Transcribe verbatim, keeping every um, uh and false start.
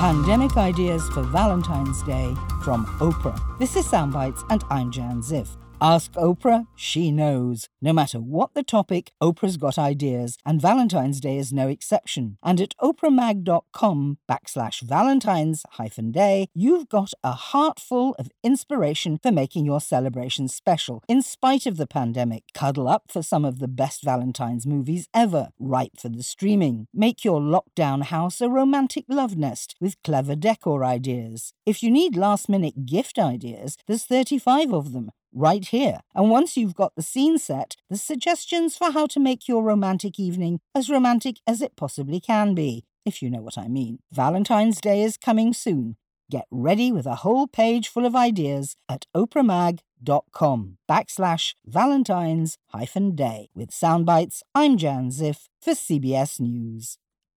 Pandemic ideas for Valentine's Day from Oprah. This is Soundbites and I'm Jan Ziff. Ask Oprah, she knows. No matter what the topic, Oprah's got ideas, and Valentine's Day is no exception. And at oprahmag.com backslash Valentine's hyphen day, you've got a heart full of inspiration for making your celebration special, in spite of the pandemic. Cuddle up for some of the best Valentine's movies ever, ripe for the streaming. Make your lockdown house a romantic love nest with clever decor ideas. If you need last-minute gift ideas, there's thirty-five of them, right here. And once you've got the scene set, there's suggestions for how to make your romantic evening as romantic as it possibly can be, if you know what I mean. Valentine's Day is coming soon. Get ready with a whole page full of ideas at oprahmag.com backslash Valentine's hyphen day. With Soundbites, I'm Jan Ziff for C B S News.